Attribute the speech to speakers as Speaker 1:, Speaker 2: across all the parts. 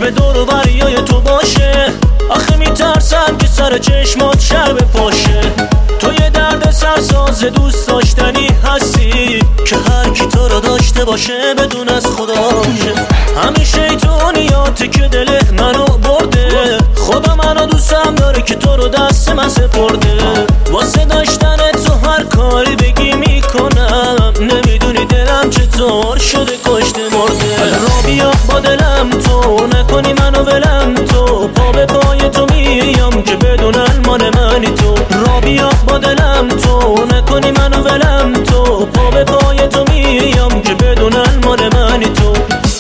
Speaker 1: حواسش به دور و بریای تو باشه. آخه میترسم که سر چشمات شر بپاشه. تو یه درد سرساز دوست داشتنی هستی که هر کی تو رو داشته باشه بدون از خداشه. همین شیطونیاتی که دل منو برده، خدا منو دوستم داره که تو رو دست من سپرده. واسه داشتن تو هر کاری بگی میکنم، نمیدونی دلم چطور شده کشته مرده. را بیا با دلم تو، نکنی منو ولم تو، پا به پای تو میام که بدونن مال منی تو. را بیا با دلم تو، نکنی منو ولم تو، پا به پای تو میام که بدونن مال منی تو.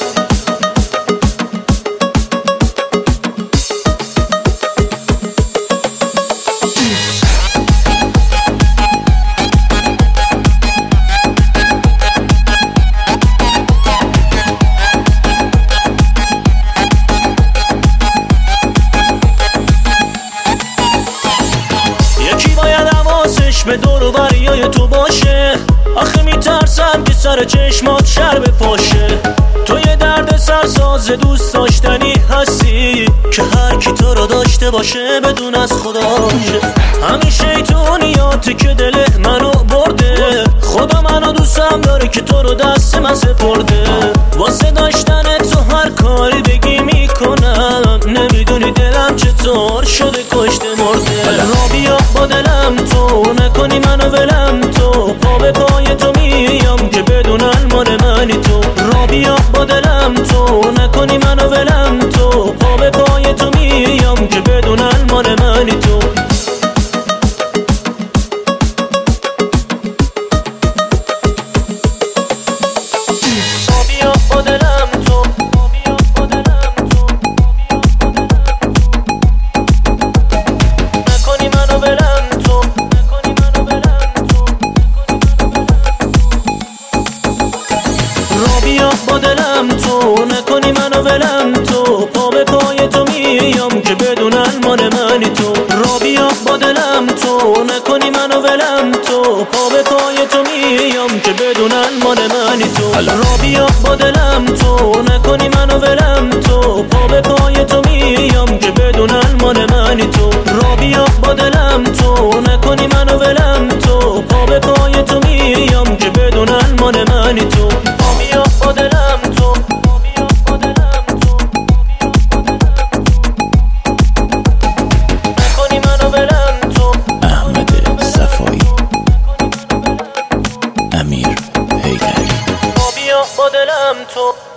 Speaker 1: به دور و بریای تو باشه. آخه میترسم که سر چشمات شر بپاشه. تو یه درد سرساز دوست داشتنی هستی که هر کی تو رو داشته باشه بدون از خداشه. همین شیطونیاتی که دل منو برده، خدا منو دوستم داره که تو رو دست من سپرده. واسه داشتن تو هر کاری بگی میکنم، نمیدونی دلم چطور شده کشته مرده. را بیا با دلم تو، نکنی منو ولم تو، پا به پای تو میام که بدونن مال منی تو. را بیا با دلم تو، نکنی منو ولم تو، پا به پای تو میام که بدونن مال منی تو. را بیا با دلم تو، نکنی منو ولم تو. را بیا با دلم تو، نکنی منو ولم تو، پا به پای تو میام که بدونن مال منی تو. را بیا با دلم تو، نکنی منو ولم تو، پا به پای تو میام که بدونن مال منی تو. را بیا با دلم تو، نکنی منو ولم تو، پا به پای تو میام که بدونن مال منی تو. را بیا با دلم تو، نکنی منو ولم تو، پا به پای تو میام که بدونن مال منی تو. بیا با دلم تو، نکنی منو ولم تو.
Speaker 2: احمد صفایی، امیر حیدری.
Speaker 1: بیا با دلم تو.